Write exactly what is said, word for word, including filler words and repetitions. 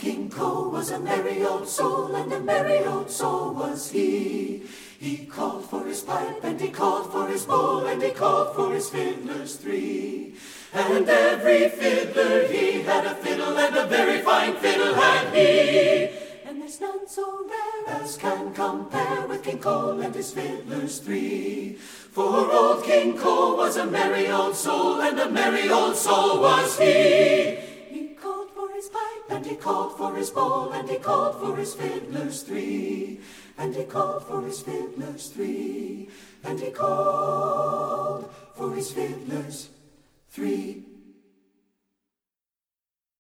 King Cole was a merry old soul, and a merry old soul was he. He called for his pipe, and he called for his bowl, and he called for his fiddlers three. And every fiddler he had a fiddle, and a very fine fiddle had he. And there's none so rare as can compare with King Cole and his fiddlers three. For old King Cole was a merry old soul, and a merry old soul was he. He called for his pipe, and he called for his bowl, and he called for his fiddlers three. And he called for his fiddlers three. And he called for his fiddlers three.